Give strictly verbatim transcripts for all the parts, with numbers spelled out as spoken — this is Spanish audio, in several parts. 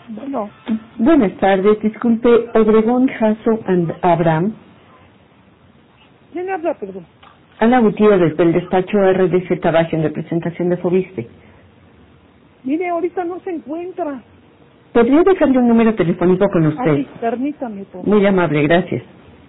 Bueno, Buenas tardes, disculpe, Obregón Jasso and Abraham. ¿quién habla, perdón? Ana Gutiérrez, del despacho R D Z Baja en representación de Fobiste. Mire, ahorita no se encuentra. ¿Podría dejarle un número telefónico con usted? Ay, permítame, por favor. Muy amable, gracias.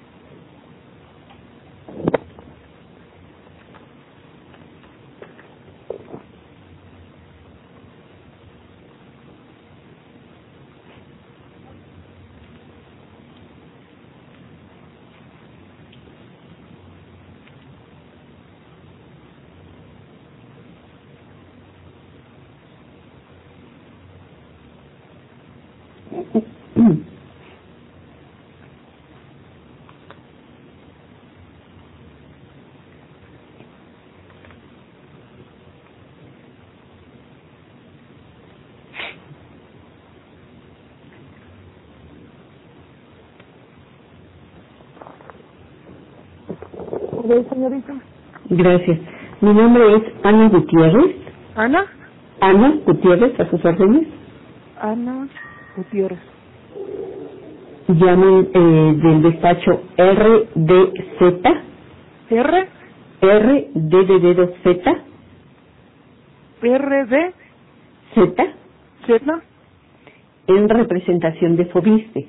¿Ve, señorita? Gracias. Mi nombre es Ana Gutiérrez. ¿Ana? Ana Gutiérrez, a sus órdenes. Ana Gutiérrez. Llamen eh, del despacho R D Z. ¿R? R D de dedo Z. ¿R D? Z. ¿Z? En representación de Fobiste.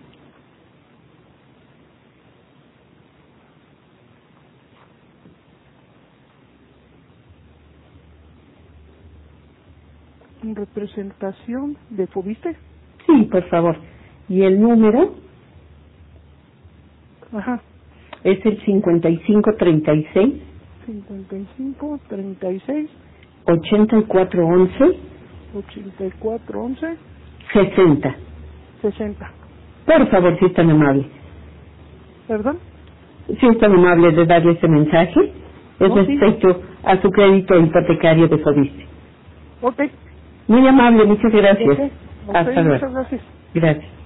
¿En representación de Fobiste? Sí, por favor. Y el número Ajá. es el cincuenta y cinco treinta y seis, cincuenta y cinco, treinta y seis, ochenta y cuatro once, ochenta y cuatro, once, sesenta. sesenta. Por favor, si es tan amable. ¿Perdón? Si es tan amable de darle ese mensaje, es No, sí. respecto a su crédito hipotecario de Fobiste. Ok. Muy amable, muchas gracias. Ok. A usted, Hasta luego. muchas gracias. Gracias.